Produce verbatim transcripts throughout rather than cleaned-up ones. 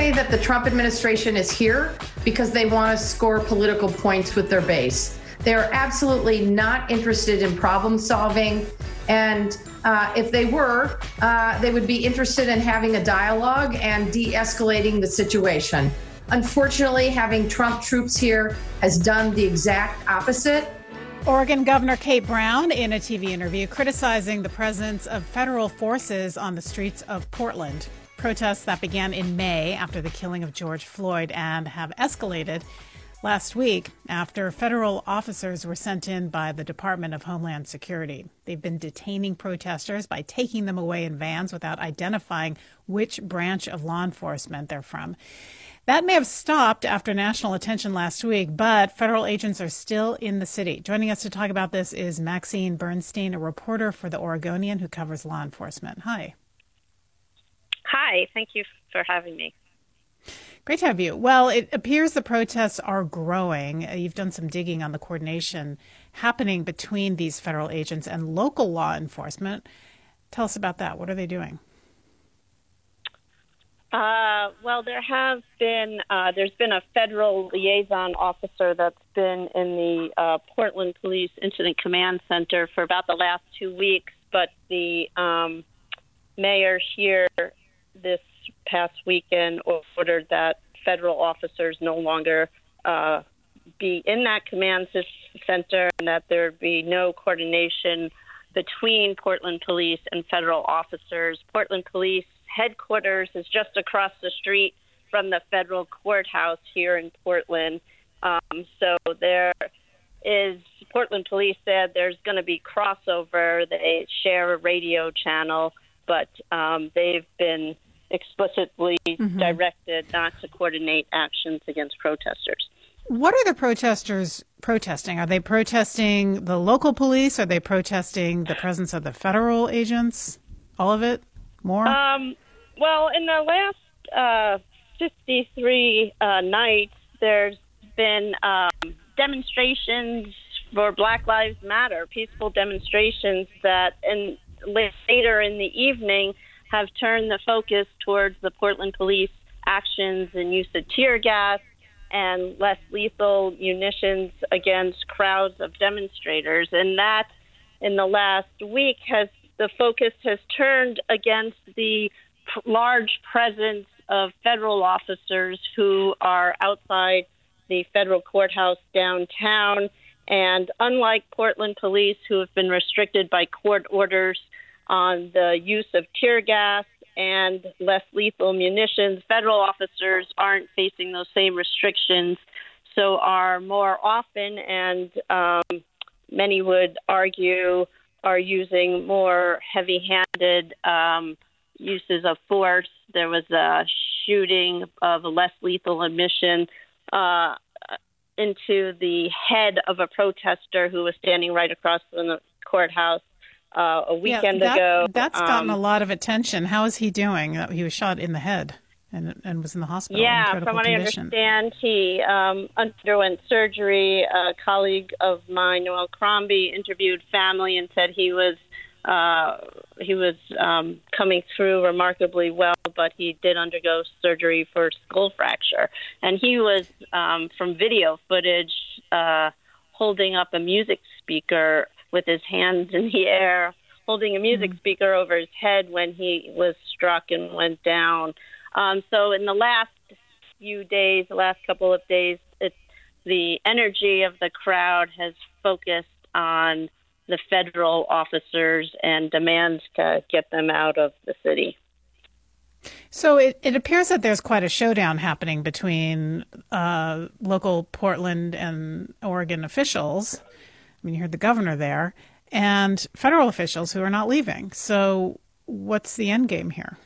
say that the Trump administration is here because they want to score political points with their base. They are absolutely not interested in problem solving. And uh, if they were, uh, they would be interested in having a dialogue and de-escalating the situation. Unfortunately, having Trump troops here has done the exact opposite. Oregon Governor Kate Brown in a T V interview criticizing the presence of federal forces on the streets of Portland. Protests that began in May after the killing of George Floyd and have escalated last week after federal officers were sent in by the Department of Homeland Security. They've been detaining protesters by taking them away in vans without identifying which branch of law enforcement they're from. That may have stopped after national attention last week, but federal agents are still in the city. Joining us to talk about this is Maxine Bernstein, a reporter for The Oregonian who covers law enforcement. Hi. Hi. Thank you for having me. Great to have you. Well, it appears the protests are growing. You've done some digging on the coordination happening between these federal agents and local law enforcement. Tell us about that. What are they doing? Uh, well, there have been, uh, there's been a federal liaison officer that's been in the uh, Portland Police Incident Command Center for about the last two weeks, but the um, mayor here this past weekend ordered that federal officers no longer uh, be in that command center and that there be no coordination between Portland Police and federal officers. Portland Police headquarters is just across the street from the federal courthouse here in Portland. Um, so there is, Portland Police said there's going to be crossover. They share a radio channel, but um, they've been explicitly mm-hmm. directed not to coordinate actions against protesters. What are the protesters protesting? Are they protesting the local police? Are they protesting the presence of the federal agents? All of it? More? Um, well, in the last uh, fifty-three uh, nights, there's been um, demonstrations for Black Lives Matter, peaceful demonstrations that in, later in the evening have turned the focus towards the Portland Police actions and use of tear gas and less lethal munitions against crowds of demonstrators. And that, in the last week, has the focus has turned against the p- large presence of federal officers who are outside the federal courthouse downtown. And unlike Portland Police, who have been restricted by court orders on the use of tear gas and less lethal munitions, federal officers aren't facing those same restrictions, so are more often, and um, many would argue, are using more heavy-handed um, uses of force. There was a shooting of a less lethal emission uh, into the head of a protester who was standing right across from the courthouse uh, a weekend yeah, that, ago. That's gotten um, a lot of attention. How is he doing? He was shot in the head and and was in the hospital. Yeah, in from what condition. I understand, he um, underwent surgery. A colleague of mine, Noel Crombie, interviewed family and said he was uh, he was um, coming through remarkably well, but he did undergo surgery for skull fracture. And he was, um, from video footage, uh, holding up a music speaker with his hands in the air, holding a music mm. speaker over his head when he was struck and went down. Um, so in the last few days, the last couple of days, it's, the energy of the crowd has focused on the federal officers and demands to get them out of the city. So it, it appears that there's quite a showdown happening between uh, local Portland and Oregon officials. I mean, you heard the governor there, and federal officials who are not leaving. So what's the end game here?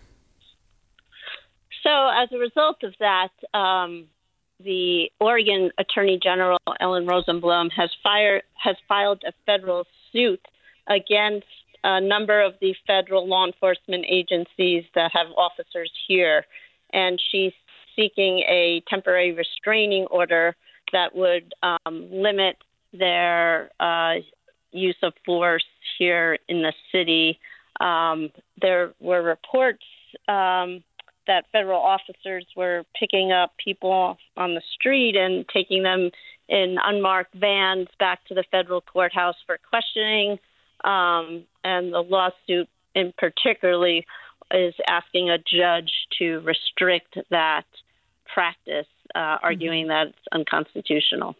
So as a result of that, um, the Oregon Attorney General, Ellen Rosenblum, has, fired, has filed a federal suit against a number of the federal law enforcement agencies that have officers here. And she's seeking a temporary restraining order that would um, limit their uh, use of force here in the city. Um, there were reports um, that federal officers were picking up people on the street and taking them in unmarked vans back to the federal courthouse for questioning. Um, and the lawsuit in particularly is asking a judge to restrict that practice, uh, arguing mm-hmm. that it's unconstitutional.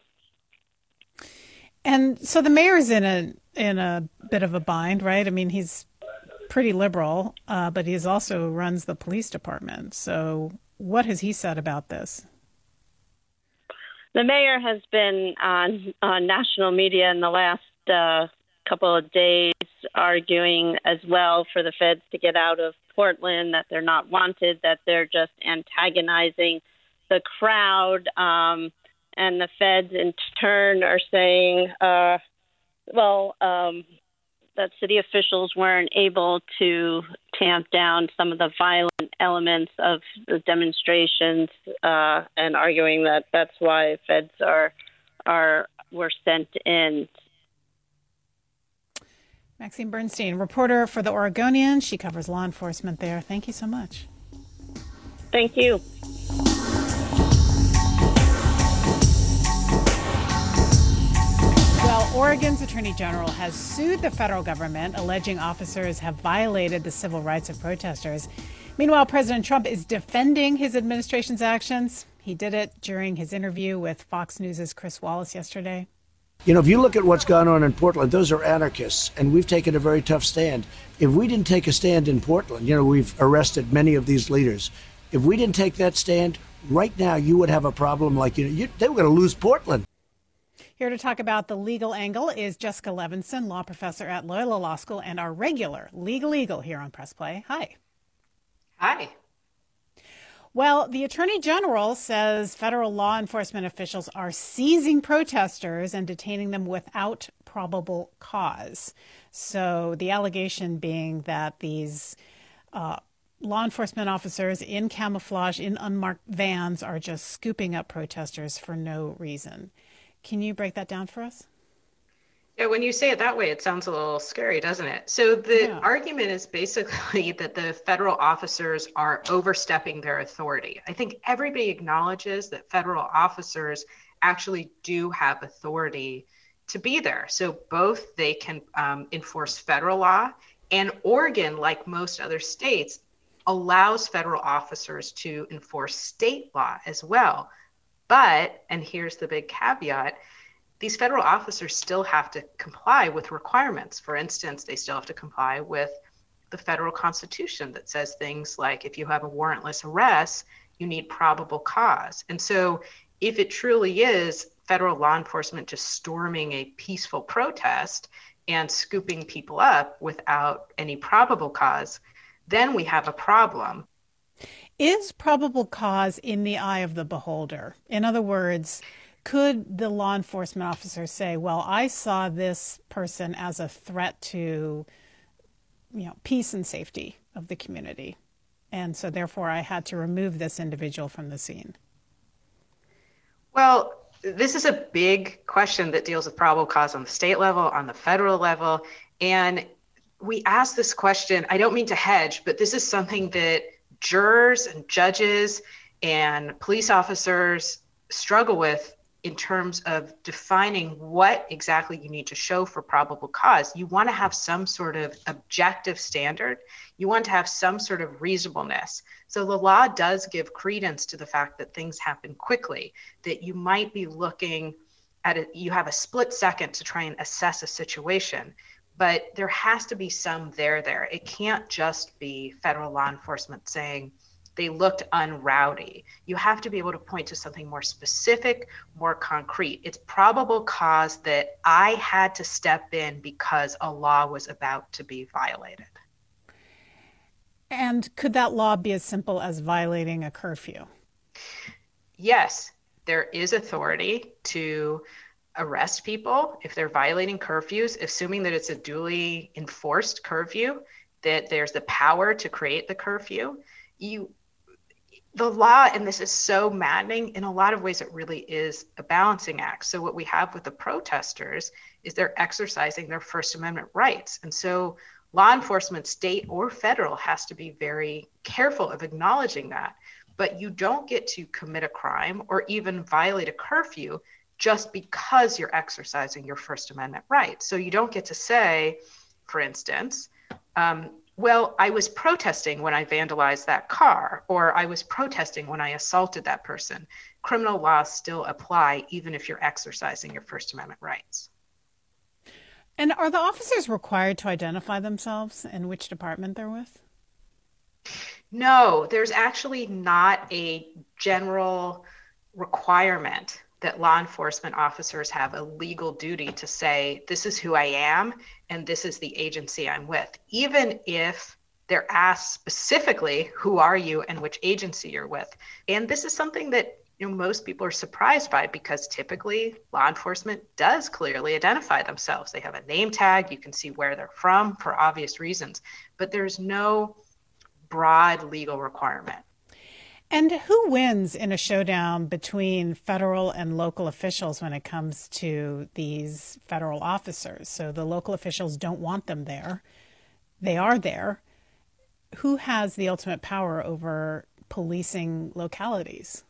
And so the mayor's in a in a bit of a bind, right? I mean, he's pretty liberal, uh, but he also runs the police department. So what has he said about this? The mayor has been on, on national media in the last uh, couple of days arguing as well for the feds to get out of Portland, that they're not wanted, that they're just antagonizing the crowd. Um, and the feds in turn are saying, uh, well, um, that city officials weren't able to tamp down some of the violent elements of the demonstrations, uh, and arguing that that's why feds are are were sent in. Maxine Bernstein, reporter for The Oregonian. She covers law enforcement there. Thank you so much. Thank you. Well, Oregon's Attorney General has sued the federal government, alleging officers have violated the civil rights of protesters. Meanwhile, President Trump is defending his administration's actions. He did it during his interview with Fox News' Chris Wallace yesterday. You know, if you look at what's gone on in Portland, those are anarchists, and we've taken a very tough stand. If we didn't take a stand in Portland, you know, we've arrested many of these leaders. If we didn't take that stand, right now you would have a problem like, you know, you, they were going to lose Portland. Here to talk about the legal angle is Jessica Levinson, law professor at Loyola Law School and our regular Legal Eagle here on Press Play. Hi. Hi. Well, the Attorney General says federal law enforcement officials are seizing protesters and detaining them without probable cause. So the allegation being that these uh, law enforcement officers in camouflage, in unmarked vans, are just scooping up protesters for no reason. Can you break that down for us? Yeah, when you say it that way, it sounds a little scary, doesn't it? So the Yeah. argument is basically that the federal officers are overstepping their authority. I think everybody acknowledges that federal officers actually do have authority to be there. So both they can um, enforce federal law, and Oregon, like most other states, allows federal officers to enforce state law as well. But, and here's the big caveat, these federal officers still have to comply with requirements. For instance, they still have to comply with the federal constitution that says things like, if you have a warrantless arrest, you need probable cause. And so if it truly is federal law enforcement just storming a peaceful protest and scooping people up without any probable cause, then we have a problem. Is probable cause in the eye of the beholder? In other words, could the law enforcement officer say, well, I saw this person as a threat to, you know, peace and safety of the community, and so therefore I had to remove this individual from the scene? Well, this is a big question that deals with probable cause on the state level, on the federal level. And we ask this question, I don't mean to hedge, but this is something that jurors and judges and police officers struggle with in terms of defining what exactly you need to show for probable cause. You want to have some sort of objective standard. You want to have some sort of reasonableness. So the law does give credence to the fact that things happen quickly, that you might be looking at it, you have a split second to try and assess a situation. But there has to be some there there. It can't just be federal law enforcement saying they looked unrowdy. You have to be able to point to something more specific, more concrete. It's probable cause that I had to step in because a law was about to be violated. And could that law be as simple as violating a curfew? Yes, there is authority to arrest people if they're violating curfews, assuming that it's a duly enforced curfew, that there's the power to create the curfew. You, the law, and this is so maddening, in a lot of ways it really is a balancing act. So what we have with the protesters is they're exercising their First Amendment rights. And so Law enforcement, state or federal, has to be very careful of acknowledging that. But you don't get to commit a crime or even violate a curfew just because you're exercising your First Amendment right. So you don't get to say, for instance, um, well, I was protesting when I vandalized that car, or I was protesting when I assaulted that person. Criminal laws still apply even if you're exercising your First Amendment rights. And are the officers required to identify themselves and which department they're with? No, there's actually not a general requirement that law enforcement officers have a legal duty to say, this is who I am and this is the agency I'm with, even if they're asked specifically, who are you and which agency you're with. And this is something that, you know, most people are surprised by, because typically law enforcement does clearly identify themselves. They have a name tag, you can see where they're from for obvious reasons, but there's no broad legal requirement. And who wins in a showdown between federal and local officials when it comes to these federal officers? So the local officials don't want them there. They are there. Who has the ultimate power over policing localities?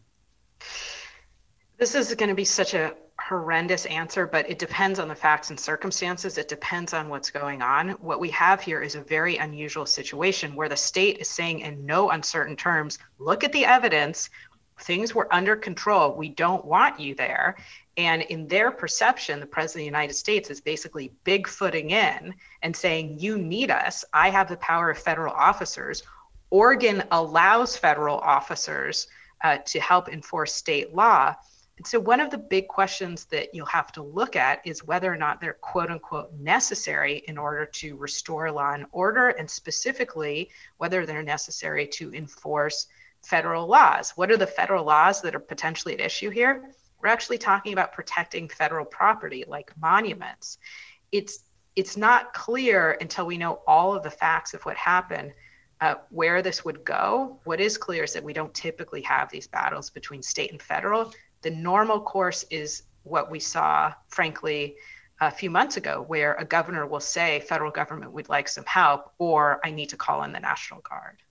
This is going to be such a horrendous answer, but it depends on the facts and circumstances. It depends on what's going on. What we have here is a very unusual situation where the state is saying in no uncertain terms, look at the evidence, things were under control, we don't want you there. And in their perception, the President of the United States is basically bigfooting in and saying, you need us. I have the power of federal officers. Oregon allows federal officers uh, to help enforce state law. And so one of the big questions that you'll have to look at is whether or not they're quote unquote necessary in order to restore law and order, and specifically whether they're necessary to enforce federal laws. What are the federal laws that are potentially at issue here? We're actually talking about protecting federal property like monuments. It's it's not clear until we know all of the facts of what happened uh, where this would go. What is clear is that we don't typically have these battles between state and federal. The normal course is what we saw, frankly, a few months ago, where a governor will say, federal government would like some help, or I need to call in the National Guard.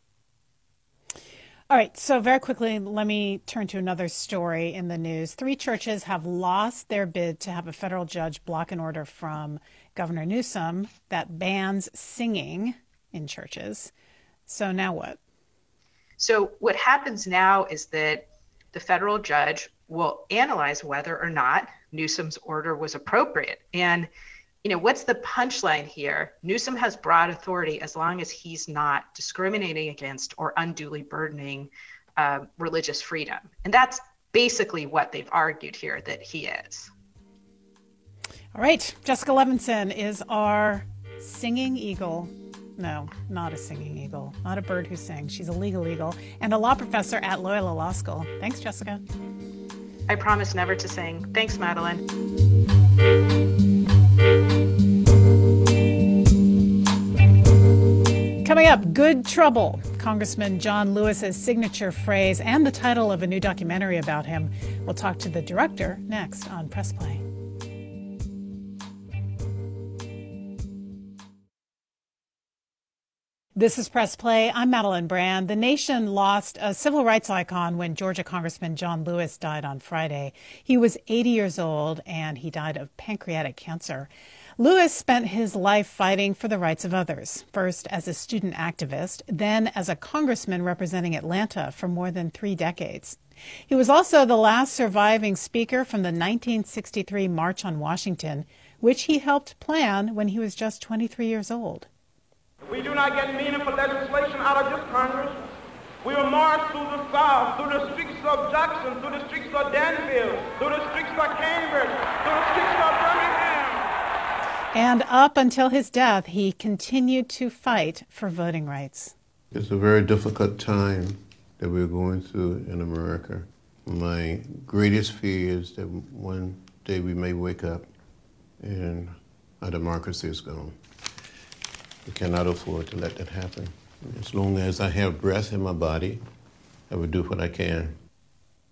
All right, so very quickly, let me turn to another story in the news. Three churches have lost their bid to have a federal judge block an order from Governor Newsom that bans singing in churches. So now what? So what happens now is that the federal judge will analyze whether or not Newsom's order was appropriate. And, you know, what's the punchline here? Newsom has broad authority as long as he's not discriminating against or unduly burdening uh, religious freedom. And that's basically what they've argued here, that he is. All right. Jessica Levinson is our singing eagle. No, not a singing eagle, not a bird who sings. She's a legal eagle and a law professor at Loyola Law School. Thanks, Jessica. I promise never to sing. Thanks, Madeline. Coming up, Good Trouble, Congressman John Lewis's signature phrase and the title of a new documentary about him. We'll talk to the director next on Press Play. This is Press Play. I'm Madeline Brand. The nation lost a civil rights icon when Georgia Congressman John Lewis died on Friday. He was eighty years old and he died of pancreatic cancer. Lewis spent his life fighting for the rights of others, first as a student activist, then as a congressman representing Atlanta for more than three decades. He was also the last surviving speaker from the nineteen sixty-three March on Washington, which he helped plan when he was just twenty-three years old. If we do not get meaningful legislation out of this Congress, we will march through the South, through the streets of Jackson, through the streets of Danville, through the streets of Cambridge, through the streets of Birmingham. And up until his death, he continued to fight for voting rights. It's a very difficult time that we're going through in America. My greatest fear is that one day we may wake up and our democracy is gone. We cannot afford to let that happen. As long as I have breath in my body, I will do what I can.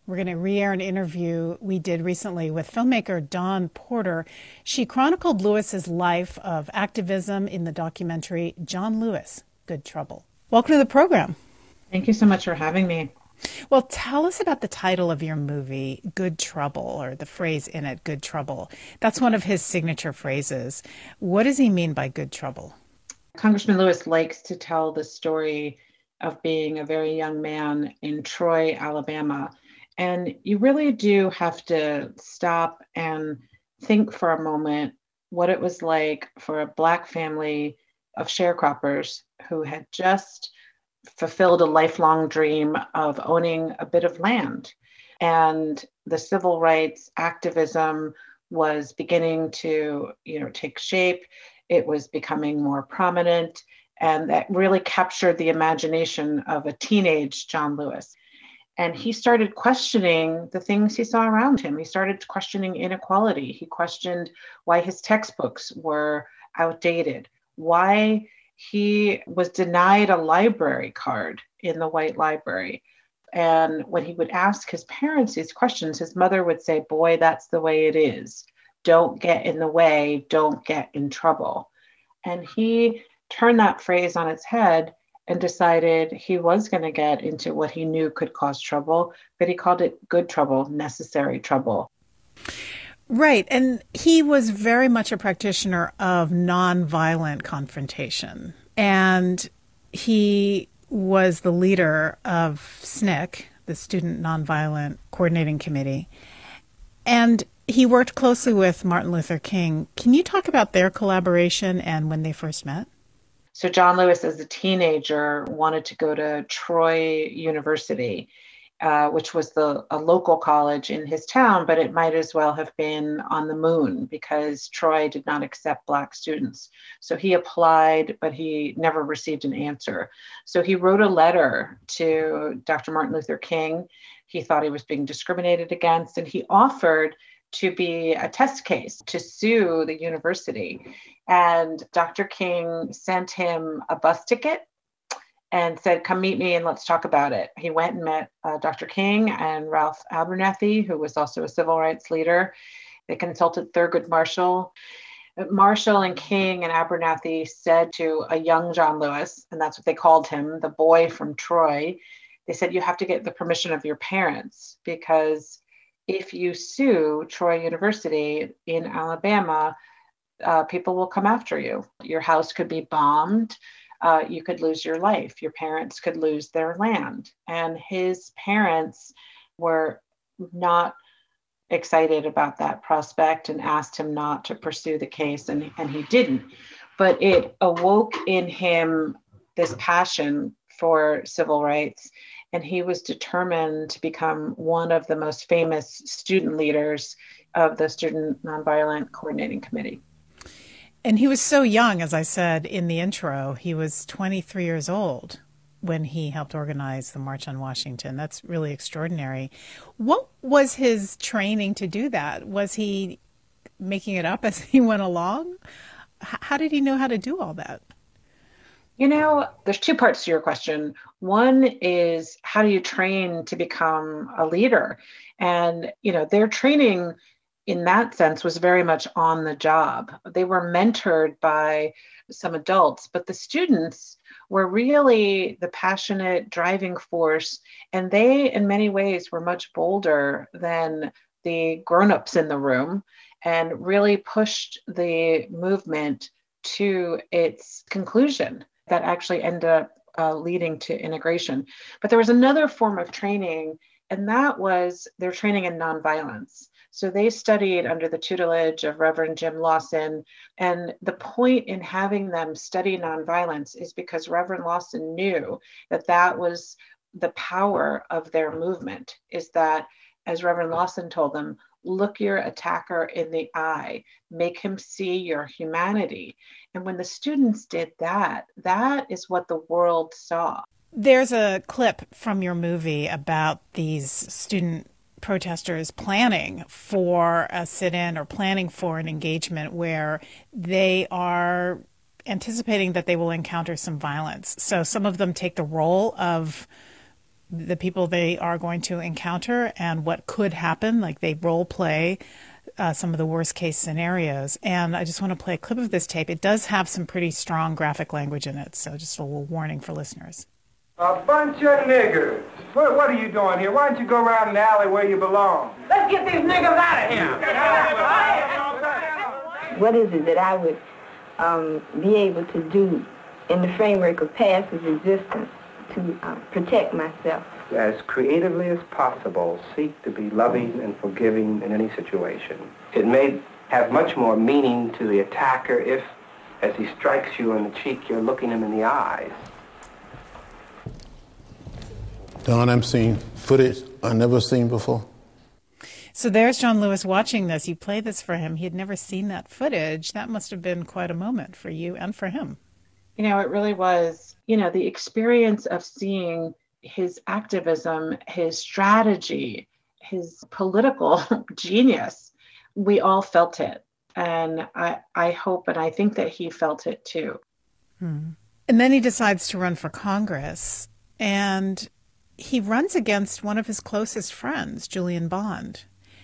We're going to re-air an interview we did recently with filmmaker Dawn Porter. She chronicled Lewis's life of activism in the documentary John Lewis, Good Trouble. Welcome to the program. Thank you so much for having me. Well, tell us about the title of your movie, Good Trouble, or the phrase in it, Good Trouble. That's one of his signature phrases. What does he mean by good trouble? Congressman Lewis likes to tell the story of being a very young man in Troy, Alabama. And you really do have to stop and think for a moment what it was like for a Black family of sharecroppers who had just fulfilled a lifelong dream of owning a bit of land. And the civil rights activism was beginning to, you know, take shape. It was becoming more prominent, and that really captured the imagination of a teenage John Lewis. And he started questioning the things he saw around him. He started questioning inequality. He questioned why his textbooks were outdated, why he was denied a library card in the white library. And when he would ask his parents these questions, his mother would say, "Boy, that's the way it is. Don't get in the way. Don't get in trouble." And he turned that phrase on its head and decided he was going to get into what he knew could cause trouble, but he called it good trouble, necessary trouble. Right. And he was very much a practitioner of nonviolent confrontation. And he was the leader of S N C C, the Student Nonviolent Coordinating Committee. And he worked closely with Martin Luther King. Can you talk about their collaboration and when they first met? So John Lewis, as a teenager, wanted to go to Troy University, uh, which was the a local college in his town, but it might as well have been on the moon because Troy did not accept Black students. So he applied, but he never received an answer. So he wrote a letter to Doctor Martin Luther King. He thought he was being discriminated against, and he offered to be a test case to sue the university. And Doctor King sent him a bus ticket and said, "Come meet me and let's talk about it." He went and met uh, Doctor King and Ralph Abernathy, who was also a civil rights leader. They consulted Thurgood Marshall. Marshall and King and Abernathy said to a young John Lewis, and that's what they called him, the boy from Troy, they said, "You have to get the permission of your parents, because if you sue Troy University in Alabama, uh, people will come after you. Your house could be bombed. Uh, you could lose your life. Your parents could lose their land." And his parents were not excited about that prospect and asked him not to pursue the case, and, and he didn't. But it awoke in him this passion for civil rights, and he was determined to become one of the most famous student leaders of the Student Nonviolent Coordinating Committee. And he was so young, as I said in the intro. He was twenty-three years old when he helped organize the March on Washington. That's really extraordinary. What was his training to do that? Was he making it up as he went along? How did he know how to do all that? You know, there's two parts to your question. One is, how do you train to become a leader? And, you know, their training in that sense was very much on the job. They were mentored by some adults, but the students were really the passionate driving force. And they, in many ways, were much bolder than the grown-ups in the room and really pushed the movement to its conclusion that actually ended up uh, leading to integration. But there was another form of training, and that was their training in nonviolence. So they studied under the tutelage of Reverend Jim Lawson. And the point in having them study nonviolence is because Reverend Lawson knew that that was the power of their movement, is that, as Reverend Lawson told them, look your attacker in the eye, make him see your humanity. And when the students did that, that is what the world saw. There's a clip from your movie about these student protesters planning for a sit-in or planning for an engagement where they are anticipating that they will encounter some violence. So some of them take the role of the people they are going to encounter and what could happen. Like, they role play uh, some of the worst case scenarios. And I just want to play a clip of this tape. It does have some pretty strong graphic language in it. So just a little warning for listeners. A bunch of niggers. What, what are you doing here? Why don't you go around the alley where you belong? Let's get these niggers out of here. What is it that I would um, be able to do in the framework of past existence to uh, protect myself? As creatively as possible, seek to be loving and forgiving in any situation. It may have much more meaning to the attacker if, as he strikes you on the cheek, you're looking him in the eyes. Don, I'm seeing footage I've never seen before. So there's John Lewis watching this. You play this for him. He had never seen that footage. That must have been quite a moment for you and for him. You know, it really was, you know, the experience of seeing his activism, his strategy, his political genius. We all felt it. And I, I hope and I think that he felt it too. Hmm. And then he decides to run for Congress. And he runs against one of his closest friends, Julian Bond.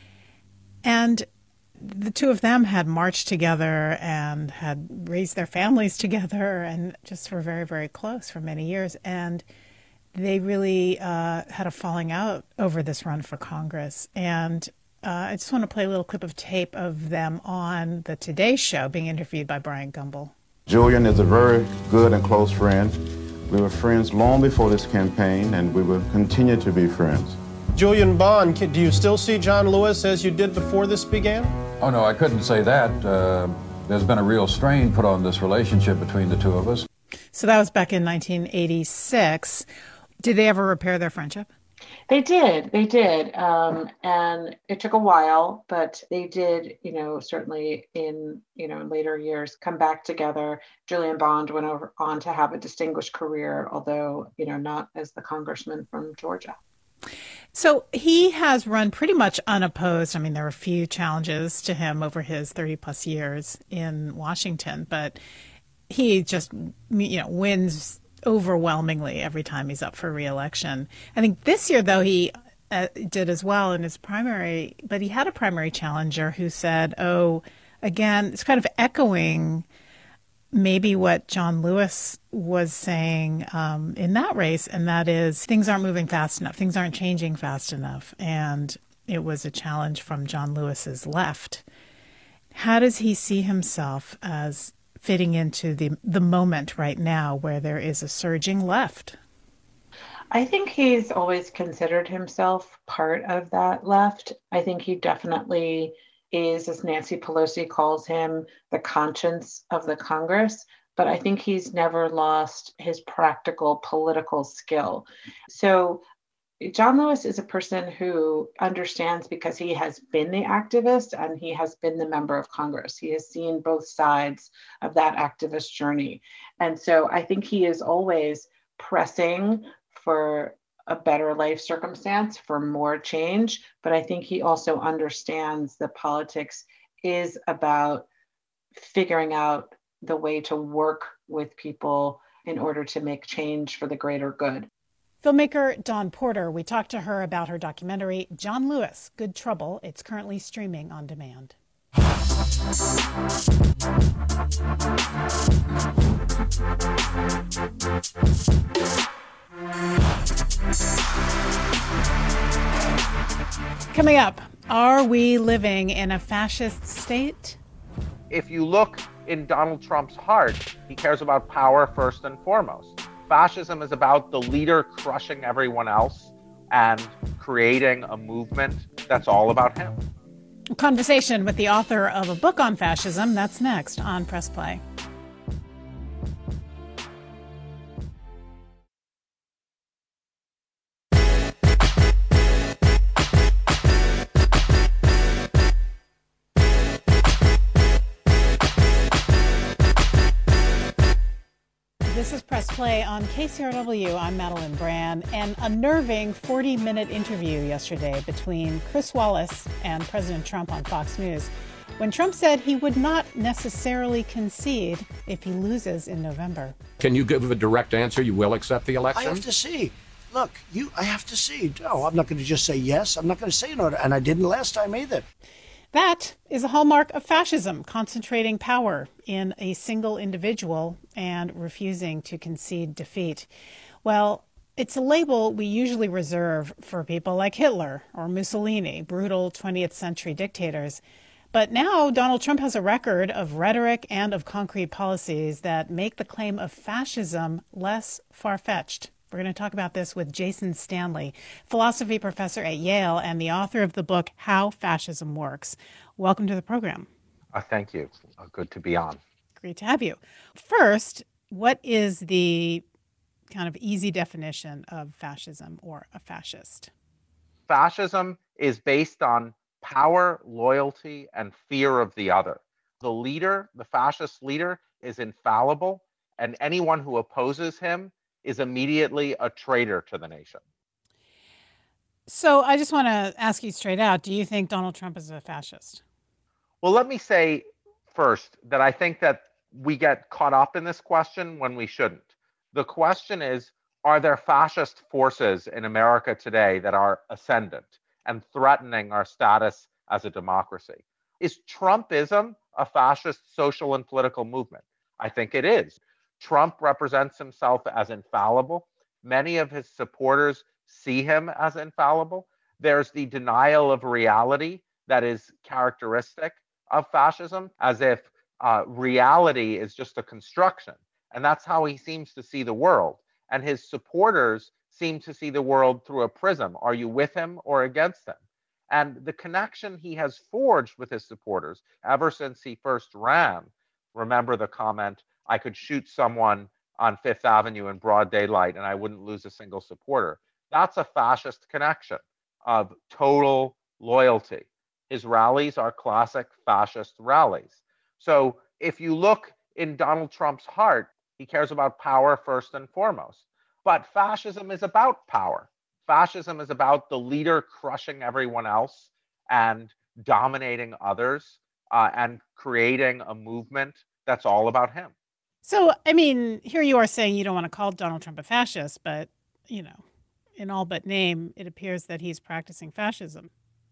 And the two of them had marched together and had raised their families together and just were very, very close for many years. And they really uh, had a falling out over this run for Congress. And uh, I just want to play a little clip of tape of them on the Today Show being interviewed by Bryant Gumbel. Julian is a very good and close friend. We were friends long before this campaign, and we will continue to be friends. Julian Bond, do you still see John Lewis as you did before this began? Oh, no, I couldn't say that. Uh, there's been a real strain put on this relationship between the two of us. So that was back in nineteen eighty-six. Did they ever repair their friendship? They did. They did. Um, and it took a while, but they did, you know, certainly in, you know, later years come back together. Julian Bond went over on to have a distinguished career, although, you know, not as the congressman from Georgia. So he has run pretty much unopposed. I mean, there were a few challenges to him over his thirty plus years in Washington, but he just, you know, wins overwhelmingly every time he's up for re-election. I think this year, though, he uh, did as well in his primary, but he had a primary challenger who said, oh, again, it's kind of echoing maybe what John Lewis was saying um, in that race, and that is things aren't moving fast enough. Things aren't changing fast enough. And it was a challenge from John Lewis's left. How does he see himself as fitting into the the moment right now where there is a surging left? I think he's always considered himself part of that left. I think he definitely is, as Nancy Pelosi calls him, the conscience of the Congress. But I think he's never lost his practical political skill. So John Lewis is a person who understands, because he has been the activist and he has been the member of Congress. He has seen both sides of that activist journey. And so I think he is always pressing for a better life circumstance, for more change. But I think he also understands that politics is about figuring out the way to work with people in order to make change for the greater good. Filmmaker Dawn Porter, we talked to her about her documentary, John Lewis, Good Trouble. It's currently streaming on demand. Coming up, are we living in a fascist state? If you look in Donald Trump's heart, he cares about power first and foremost. Fascism is about the leader crushing everyone else and creating a movement that's all about him. A conversation with the author of a book on fascism. That's next on Press Play. This is Press Play on K C R W. I'm Madeline Brand. An unnerving forty-minute interview yesterday between Chris Wallace and President Trump on Fox News, when Trump said he would not necessarily concede if he loses in November. Can you give a direct answer? You will accept the election? I have to see. look, you, I have to see. No, I'm not going to just say yes. I'm not going to say no. And I didn't last time either. That is a hallmark of fascism, concentrating power in a single individual and refusing to concede defeat. Well, it's a label we usually reserve for people like Hitler or Mussolini, brutal twentieth century dictators. But now Donald Trump has a record of rhetoric and of concrete policies that make the claim of fascism less far-fetched. We're going to talk about this with Jason Stanley, philosophy professor at Yale and the author of the book, How Fascism Works. Welcome to the program. Uh, thank you. Uh, good to be on. Great to have you. First, what is the kind of easy definition of fascism or a fascist? Fascism is based on power, loyalty, and fear of the other. The leader, the fascist leader, is infallible, and anyone who opposes him is immediately a traitor to the nation. So I just want to ask you straight out, do you think Donald Trump is a fascist? Well, let me say first that I think that we get caught up in this question when we shouldn't. The question is, are there fascist forces in America today that are ascendant and threatening our status as a democracy? Is Trumpism a fascist social and political movement? I think it is. Trump represents himself as infallible. Many of his supporters see him as infallible. There's the denial of reality that is characteristic of fascism, as if uh, reality is just a construction. And that's how he seems to see the world. And his supporters seem to see the world through a prism. Are you with him or against him? And the connection he has forged with his supporters ever since he first ran, remember the comment, I could shoot someone on Fifth Avenue in broad daylight and I wouldn't lose a single supporter. That's a fascist connection of total loyalty. His rallies are classic fascist rallies. So if you look in Donald Trump's heart, he cares about power first and foremost. But fascism is about power. Fascism is about the leader crushing everyone else and dominating others uh, and creating a movement that's all about him. So, I mean, here you are saying you don't want to call Donald Trump a fascist, but, you know, in all but name, it appears that he's practicing fascism.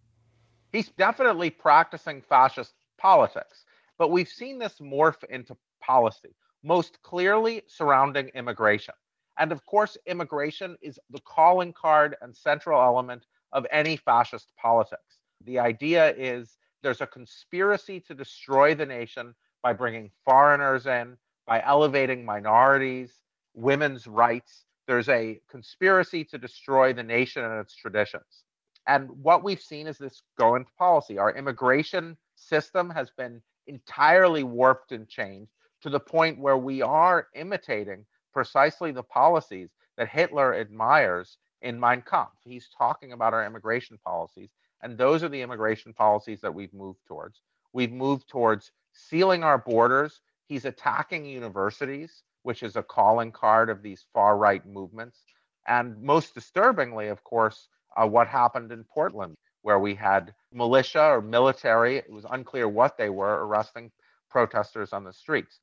He's definitely practicing fascist politics, but we've seen this morph into policy, most clearly surrounding immigration. And of course, immigration is the calling card and central element of any fascist politics. The idea is there's a conspiracy to destroy the nation by bringing foreigners in, by elevating minorities, women's rights. There's a conspiracy to destroy the nation and its traditions. And what we've seen is this go into policy. Our immigration system has been entirely warped and changed to the point where we are imitating precisely the policies that Hitler admires in Mein Kampf. He's talking about our immigration policies, and those are the immigration policies that we've moved towards. We've moved towards sealing our borders. He's attacking universities, which is a calling card of these far-right movements. And most disturbingly, of course, uh, what happened in Portland, where we had militia or military, it was unclear what they were, arresting protesters on the streets.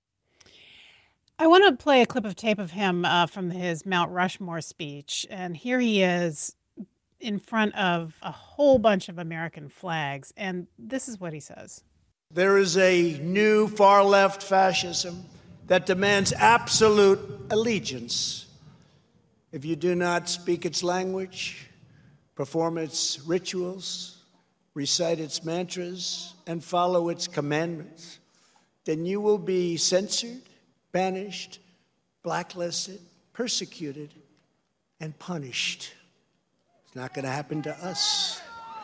I want to play a clip of tape of him uh, from his Mount Rushmore speech. And here he is in front of a whole bunch of American flags. And this is what he says. There is a new far-left fascism that demands absolute allegiance. If you do not speak its language, perform its rituals, recite its mantras, and follow its commandments, then you will be censored, banished, blacklisted, persecuted, and punished. It's not going to happen to us.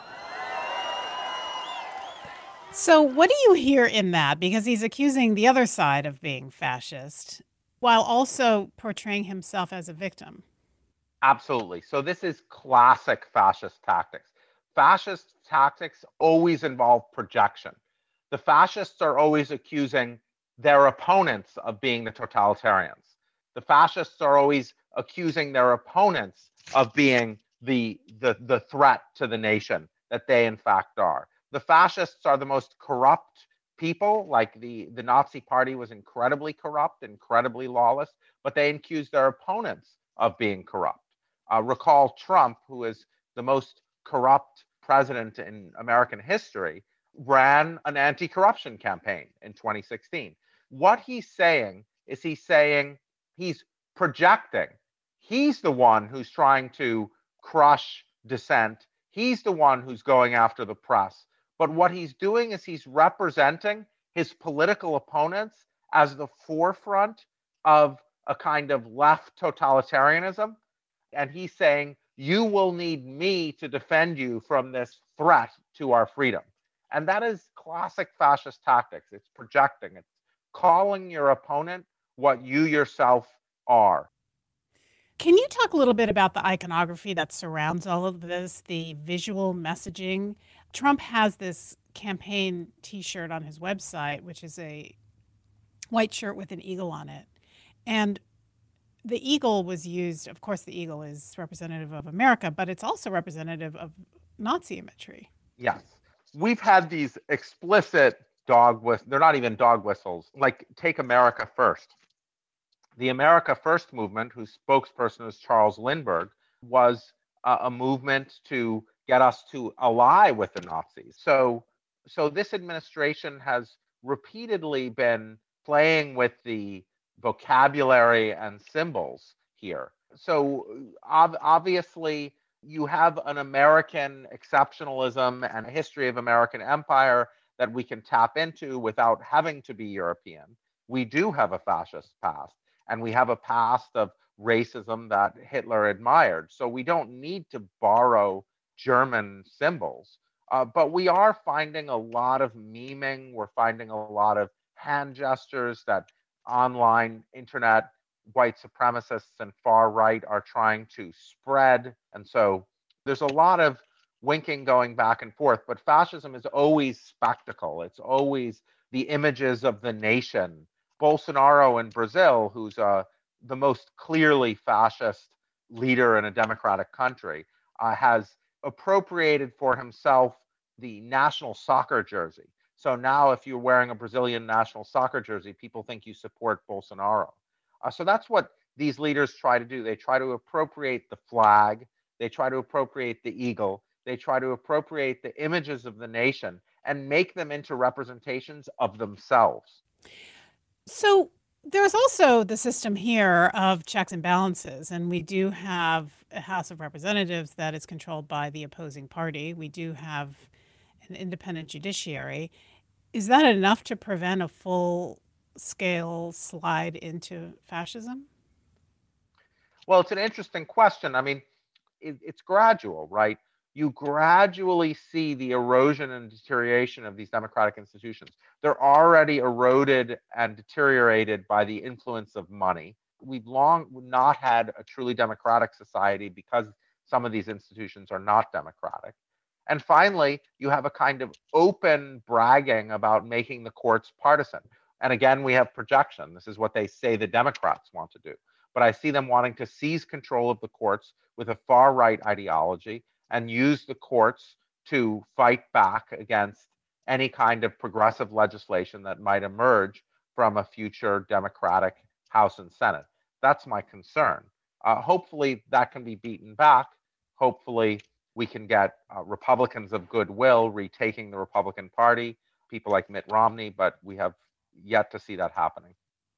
So what do you hear in that? Because he's accusing the other side of being fascist while also portraying himself as a victim. Absolutely. So this is classic fascist tactics. Fascist tactics always involve projection. The fascists are always accusing their opponents of being the totalitarians. The fascists are always accusing their opponents of being the, the, the threat to the nation that they in fact are. The fascists are the most corrupt people, like the, the Nazi Party was incredibly corrupt, incredibly lawless, but they accuse their opponents of being corrupt. Uh, recall Trump, who is the most corrupt president in American history, ran an anti-corruption campaign in twenty sixteen. What he's saying is he's saying he's projecting. He's the one who's trying to crush dissent. He's the one who's going after the press. But what he's doing is he's representing his political opponents as the forefront of a kind of left totalitarianism. And he's saying, you will need me to defend you from this threat to our freedom. And that is classic fascist tactics. It's projecting, it's calling your opponent what you yourself are. Can you talk a little bit about the iconography that surrounds all of this, the visual messaging? Trump has this campaign T-shirt on his website, which is a white shirt with an eagle on it. And the eagle was used, of course, the eagle is representative of America, but it's also representative of Nazi imagery. Yes. We've had these explicit dog whistles. They're not even dog whistles. Like, take America First. The America First movement, whose spokesperson is Charles Lindbergh, was uh, a movement to get us to ally with the Nazis. So, so this administration has repeatedly been playing with the vocabulary and symbols here. So ob- obviously you have an American exceptionalism and a history of American empire that we can tap into without having to be European. We do have a fascist past, and we have a past of racism that Hitler admired. So we don't need to borrow German symbols, uh, but we are finding a lot of memeing. We're finding a lot of hand gestures that online internet white supremacists and far right are trying to spread. And so there's a lot of winking going back and forth, but fascism is always spectacle. It's always the images of the nation. Bolsonaro in Brazil, who's uh, the most clearly fascist leader in a democratic country, uh, has appropriated for himself the national soccer jersey. So now if you're wearing a Brazilian national soccer jersey, people think you support Bolsonaro. Uh, so that's what these leaders try to do. They try to appropriate the flag. They try to appropriate the eagle. They try to appropriate the images of the nation and make them into representations of themselves. So there's also the system here of checks and balances, and we do have a House of Representatives that is controlled by the opposing party. We do have an independent judiciary. Is that enough to prevent a full-scale slide into fascism? Well, it's an interesting question. I mean, it, it's gradual, right? You gradually see the erosion and deterioration of these democratic institutions. They're already eroded and deteriorated by the influence of money. We've long not had a truly democratic society because some of these institutions are not democratic. And finally, you have a kind of open bragging about making the courts partisan. And again, we have projection. This is what they say the Democrats want to do. But I see them wanting to seize control of the courts with a far-right ideology and use the courts to fight back against any kind of progressive legislation that might emerge from a future Democratic House and Senate. That's my concern. Uh, hopefully that can be beaten back. Hopefully we can get uh, Republicans of goodwill retaking the Republican Party, people like Mitt Romney, but we have yet to see that happening.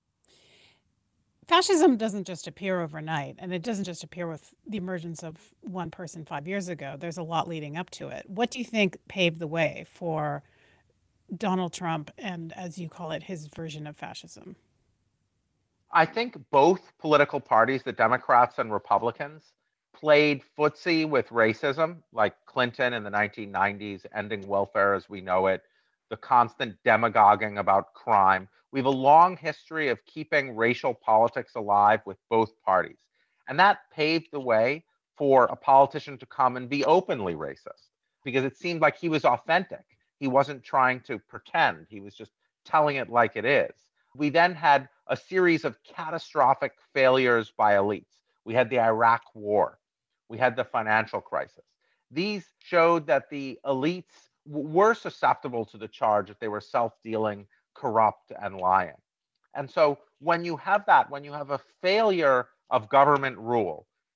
Fascism doesn't just appear overnight, and it doesn't just appear with the emergence of one person five years ago. There's a lot leading up to it. What do you think paved the way for Donald Trump and, as you call it, his version of fascism? I think both political parties, the Democrats and Republicans, played footsie with racism, like Clinton in the nineteen nineties, ending welfare as we know it, the constant demagoguing about crime. We have a long history of keeping racial politics alive with both parties. And that paved the way for a politician to come and be openly racist, because it seemed like he was authentic. He wasn't trying to pretend. He was just telling it like it is. We then had a series of catastrophic failures by elites. We had the Iraq War. We had the financial crisis. These showed that the elites were susceptible to the charge that they were self-dealing, corrupt, and lying. And so when you have that, when you have a failure of government rule,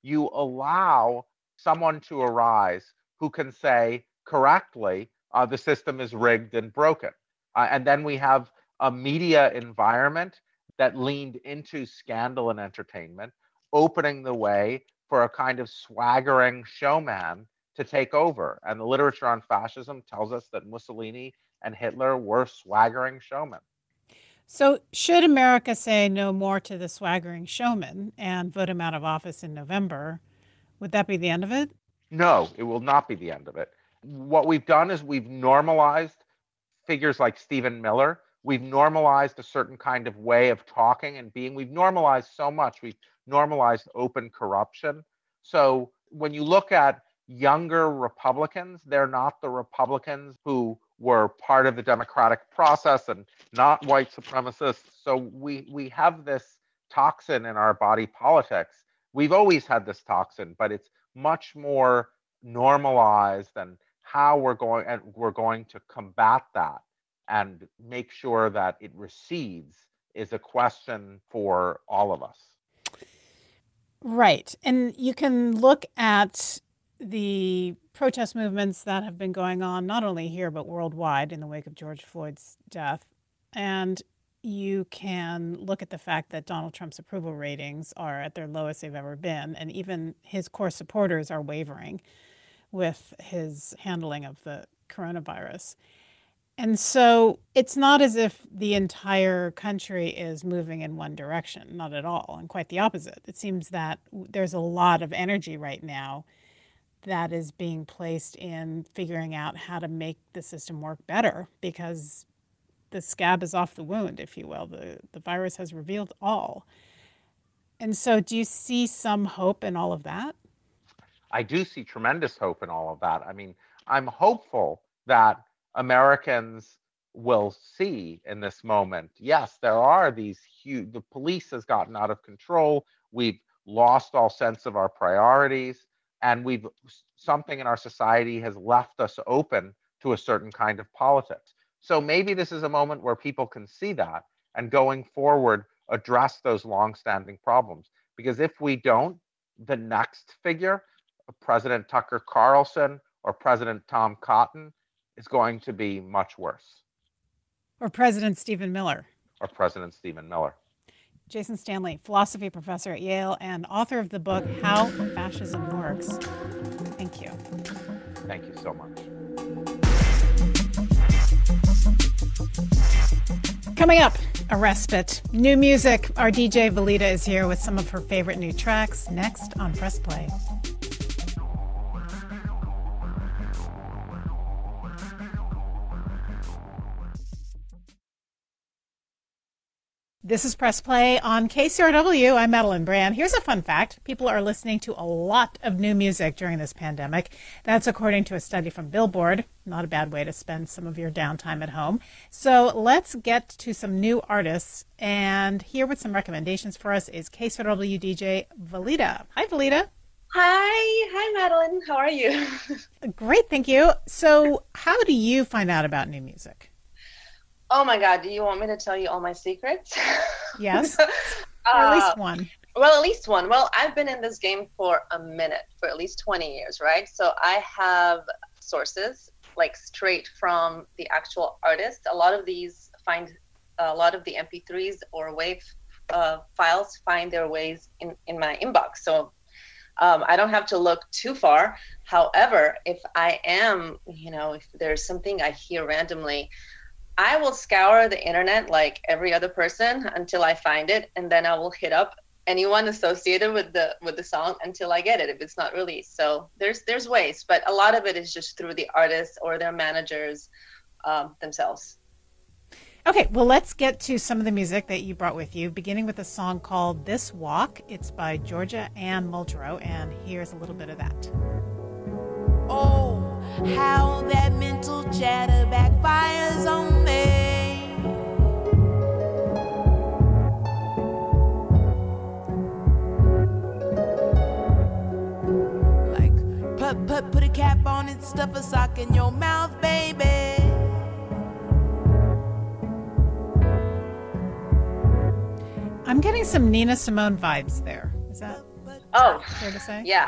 you allow someone to arise who can say correctly, uh, the system is rigged and broken. Uh, and then we have a media environment that leaned into scandal and entertainment, opening the way for a kind of swaggering showman to take over. And the literature on fascism tells us that Mussolini and Hitler were swaggering showmen. So should America say no more to the swaggering showman and vote him out of office in November? Would that be the end of it? No, it will not be the end of it. What we've done is we've normalized figures like Stephen Miller. We've normalized a certain kind of way of talking and being. We've normalized so much. We've normalized open corruption. So when you look at younger Republicans, they're not the Republicans who were part of the democratic process and not white supremacists. So we we have this toxin in our body politics. We've always had this toxin, but it's much more normalized, and how we're going and we're going to combat that and make sure that it recedes is a question for all of us. Right. And you can look at the protest movements that have been going on, not only here, but worldwide in the wake of George Floyd's death. And you can look at the fact that Donald Trump's approval ratings are at their lowest they've ever been. And even his core supporters are wavering with his handling of the coronavirus. And so it's not as if the entire country is moving in one direction, not at all, and quite the opposite. It seems that there's a lot of energy right now that is being placed in figuring out how to make the system work better, because the scab is off the wound, if you will. The, the virus has revealed all. And so do you see some hope in all of that? I do see tremendous hope in all of that. I mean, I'm hopeful that Americans will see in this moment, yes, there are these huge, the police has gotten out of control. We've lost all sense of our priorities, and we've, something in our society has left us open to a certain kind of politics. So maybe this is a moment where people can see that and going forward, address those longstanding problems. Because if we don't, the next figure, President Tucker Carlson or President Tom Cotton, is going to be much worse. Or President Stephen Miller. Or President Stephen Miller. Jason Stanley, philosophy professor at Yale and author of the book, How Fascism Works. Thank you. Thank you so much. Coming up, a respite. New music. Our D J Valida is here with some of her favorite new tracks. Next on Press Play. This is Press Play on K C R W. I'm Madeline Brand. Here's a fun fact. People are listening to a lot of new music during this pandemic. That's according to a study from Billboard. Not a bad way to spend some of your downtime at home. So let's get to some new artists. And here with some recommendations for us is K C R W D J Valida. Hi, Valida. Hi. Hi, Madeline. How are you? Great, thank you. So how do you find out about new music? Oh my God, do you want me to tell you all my secrets? Yes, or at least one. Uh, well, at least one. Well, I've been in this game for a minute, for at least twenty years, right? So I have sources, like straight from the actual artist. A lot of these find, a lot of the M P threes or WAV uh, files find their ways in, in my inbox. So um, I don't have to look too far. However, if I am, you know, if there's something I hear randomly, I will scour the internet like every other person until I find it, and then I will hit up anyone associated with the with the song until I get it if it's not released. So there's there's ways, but a lot of it is just through the artists or their managers um, themselves. Okay, well, let's get to some of the music that you brought with you, beginning with a song called This Walk. It's by Georgia Ann Muldrow, and here's a little bit of that. Oh, how that mental chatter backfires on me. Like, put, put, put a cap on it, stuff a sock in your mouth, baby. I'm getting some Nina Simone vibes there. Is that? Oh, fair to say? Yeah.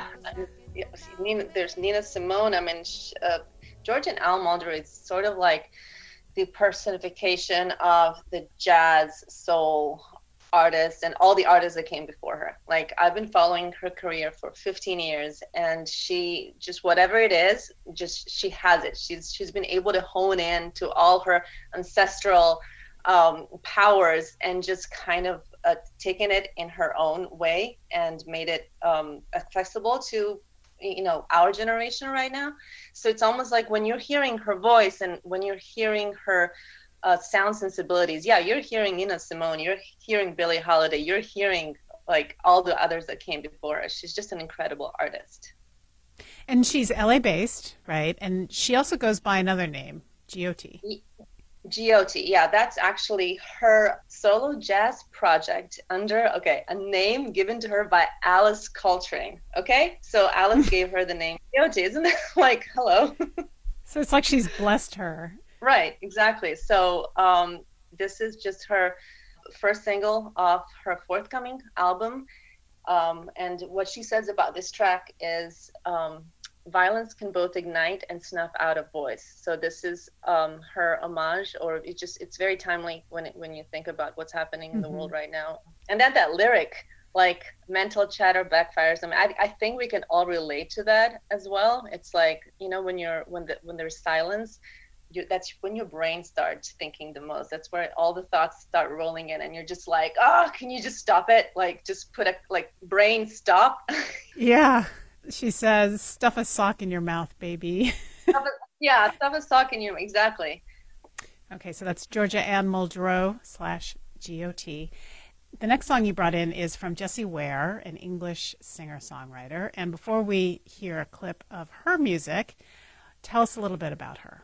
Nina, there's Nina Simone. I mean, uh, Georgian Al Muldrow is sort of like the personification of the jazz soul artists and all the artists that came before her. Like, I've been following her career for fifteen years, and she just, whatever it is, just she has it. She's she's been able to hone in to all her ancestral um, powers and just kind of uh, taken it in her own way and made it um, accessible to, you know, our generation right now. So it's almost like when you're hearing her voice and when you're hearing her uh, sound sensibilities, yeah, you're hearing Nina Simone, you're hearing Billie Holiday, you're hearing like all the others that came before her. She's just an incredible artist. And she's L A based, right? And she also goes by another name, G O T. G O T, yeah, that's actually her solo jazz project under, okay, a name given to her by Alice Coltrane, okay? So Alice gave her the name G O T, isn't it? Like, hello. So it's like she's blessed her. Right, exactly. So um, this is just her first single off her forthcoming album. Um, and what she says about this track is, um, violence can both ignite and snuff out a voice. So this is um, her homage, or it just, it's very timely when it, when you think about what's happening in mm-hmm. the world right now. And then that lyric, like, mental chatter backfires. I mean, I, I think we can all relate to that as well. It's like, you know, when you're, when the, when there's silence, you, that's when your brain starts thinking the most. That's where all the thoughts start rolling in, and you're just like, oh, can you just stop it? Like, just put a, like, brain stop. Yeah. She says, stuff a sock in your mouth, baby. stuff a, yeah, stuff a sock in your, exactly. Okay, so that's Georgia Ann Muldrow slash G O T. The next song you brought in is from Jessie Ware, an English singer-songwriter. And before we hear a clip of her music, tell us a little bit about her.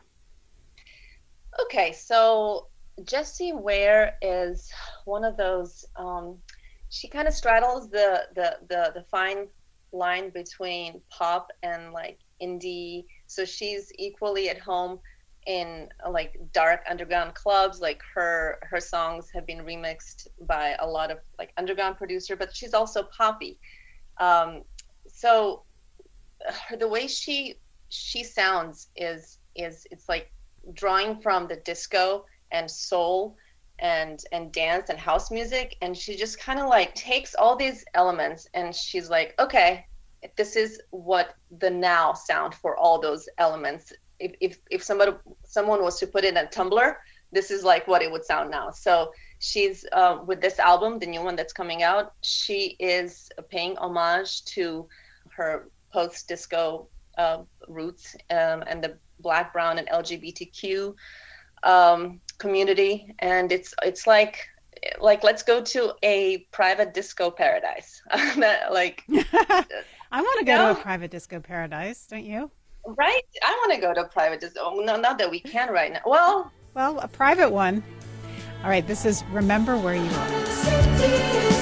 Okay, so Jessie Ware is one of those, um, she kind of straddles the, the, the, the fine line between pop and like indie. So she's equally at home in like dark underground clubs. Like her her songs have been remixed by a lot of like underground producer, but she's also poppy. Um, so her, the way she she sounds is is it's like drawing from the disco and soul and and dance and house music, and she just kind of like takes all these elements and she's like, okay, this is what the now sound for all those elements. If if if somebody someone was to put it in a tumbler, this is like what it would sound now. So she's uh, with this album, the new one that's coming out, she is paying homage to her post-disco uh, roots um, and the Black, brown, and L G B T Q um, community, and it's it's like like let's go to a private disco paradise. Like, I want to go you know? to a private disco paradise, don't you? Right? I want to go to a private disco. No, not that we can right now. Well, well, a private one. All right, this is Remember Where You Are.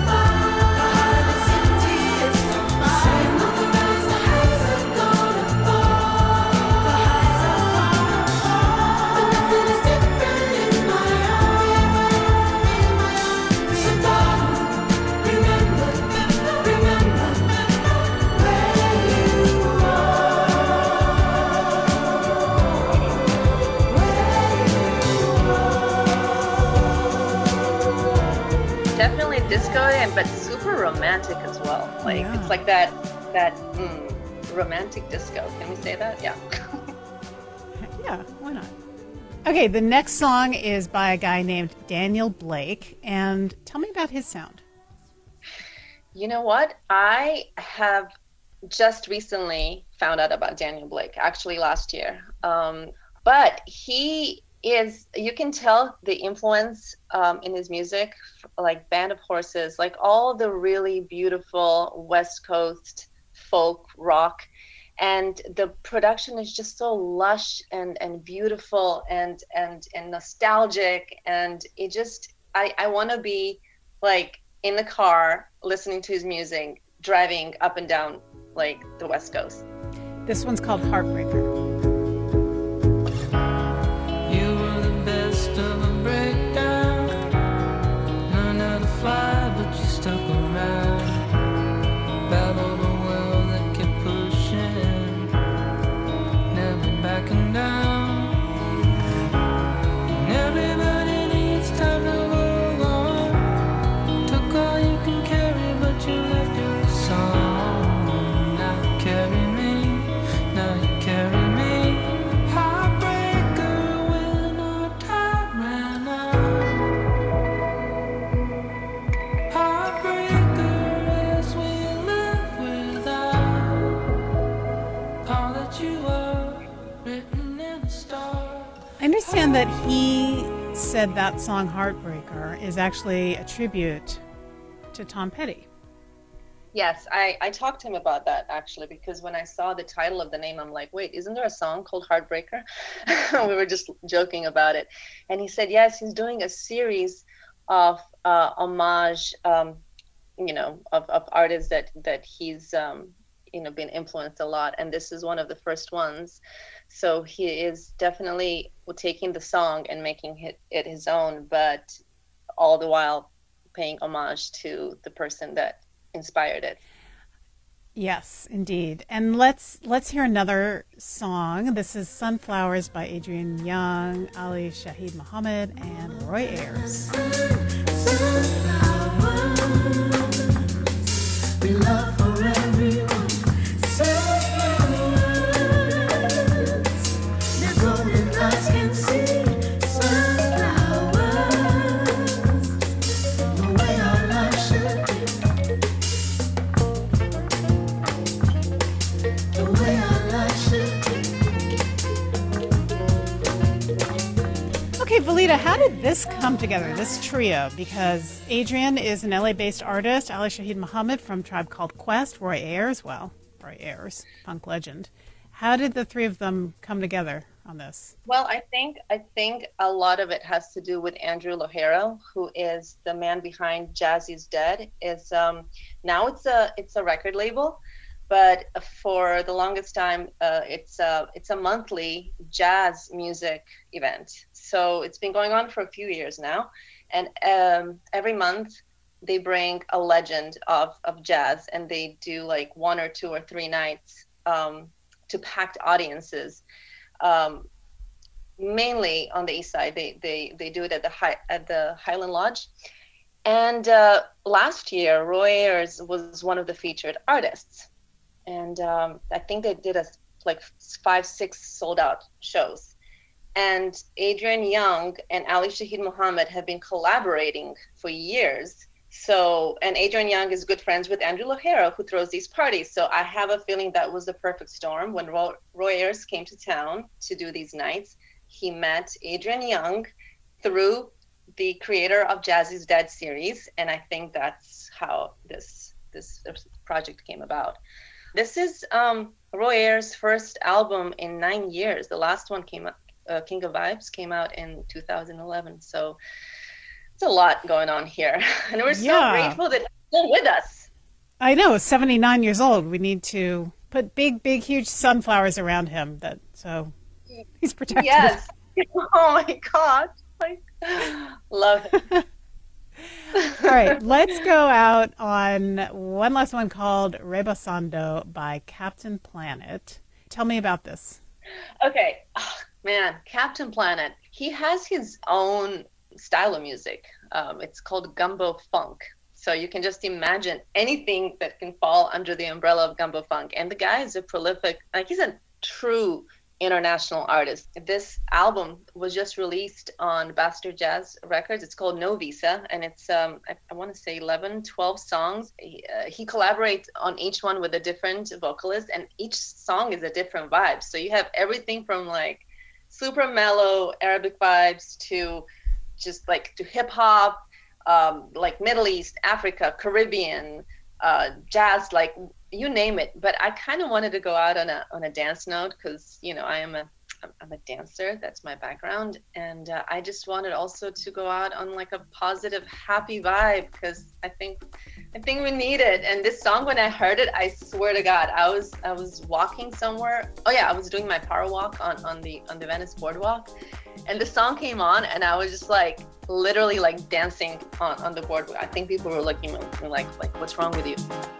Definitely disco, and but super romantic as well. Like yeah. It's like that that mm, romantic disco. Can we say that? Yeah. Yeah, why not? Okay, the next song is by a guy named Daniel Blake, and tell me about his sound. You know what? I have just recently found out about Daniel Blake, actually last year. Um, but he is, you can tell the influence um, in his music, like Band of Horses, like all the really beautiful West Coast folk rock. And the production is just so lush and, and beautiful and, and, and nostalgic. And it just, I, I want to be like in the car listening to his music, driving up and down like the West Coast. This one's called Heartbreaker. But you stuck around. that he said that song Heartbreaker is actually a tribute to Tom Petty. Yes, I, I talked to him about that actually, because when I saw the title of the name, I'm like, wait, isn't there a song called Heartbreaker? We were just joking about it. And he said, yes, he's doing a series of uh, homage, um, you know, of, of artists that, that he's, um, you know, been influenced a lot. And this is one of the first ones. So he is definitely taking the song and making it, it his own, but all the while paying homage to the person that inspired it. Yes, indeed. And let's let's hear another song. This is Sunflowers by Adrian Young, Ali Shaheed Muhammad, and Roy Ayers. We love for everyone. Sunflowers, the golden eyes can see. Sunflowers, the way our life should be. Okay, Valita, how did this come together, this trio? Because Adrian is an L A-based artist, Ali Shaheed Muhammad from Tribe Called Quest, Roy Ayers, well, Roy Ayers, punk legend. How did the three of them come together on this? Well, I think I think a lot of it has to do with Andrew Lohero, who is the man behind Jazzy's Dead. Is um, now it's a it's a record label. But for the longest time, uh, it's a it's a monthly jazz music event. So it's been going on for a few years now, and um, every month they bring a legend of of jazz, and they do like one or two or three nights um, to packed audiences. Um, mainly on the east side, they they they do it at the high, at the Highland Lodge. And uh, last year, Roy Ayers was one of the featured artists. And um, I think they did a, like five, six sold out shows. And Adrian Young and Ali Shaheed Muhammad have been collaborating for years. So, and Adrian Young is good friends with Andrew Lohero, who throws these parties. So I have a feeling that was the perfect storm. When Roy, Roy Ayers came to town to do these nights, he met Adrian Young through the creator of Jazzy's Dead series. And I think that's how this, this project came about. This is um, Roy Ayers' first album in nine years. The last one came out, uh, King of Vibes, came out in two thousand eleven. So it's a lot going on here. And we're so Yeah. grateful that he's still with us. I know, seventy-nine years old. We need to put big, big, huge sunflowers around him, that so he's protected. Yes. Oh my God. Like, love it. All right, let's go out on one last one called Rebosando by Captain Planet. Tell me about this. Okay. Oh, man, Captain Planet. He has his own style of music. Um, it's called gumbo funk. So you can just imagine anything that can fall under the umbrella of gumbo funk. And the guy is a prolific, like he's a true international artist. This album was just released on Bastard Jazz Records. It's called No Visa, and it's um I, I want to say eleven, twelve songs. He, uh, he collaborates on each one with a different vocalist, and each song is a different vibe. So you have everything from like super mellow Arabic vibes to just like to hip hop, um, like Middle East, Africa, Caribbean, uh, jazz, like you name it. But I kind of wanted to go out on a on a dance note because, you know, I am a I'm a dancer. That's my background. And uh, I just wanted also to go out on like a positive, happy vibe because I think I think we need it. And this song, when I heard it, I swear to God, I was I was walking somewhere. Oh yeah, I was doing my power walk on, on the on the Venice boardwalk. And the song came on and I was just like literally like dancing on, on the boardwalk. I think people were looking at me like, like, what's wrong with you?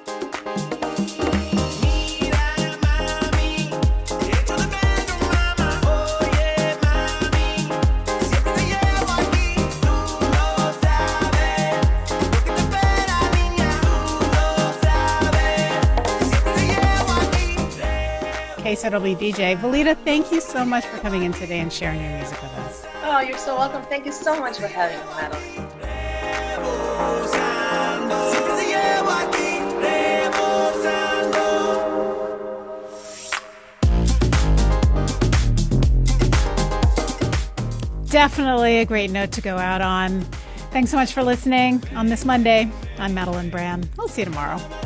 K-Settle D J. Valita, thank you so much for coming in today and sharing your music with us. Oh, you're so welcome. Thank you so much for having me, Madeline. Definitely a great note to go out on. Thanks so much for listening on this Monday. I'm Madeline Brand. I'll see you tomorrow.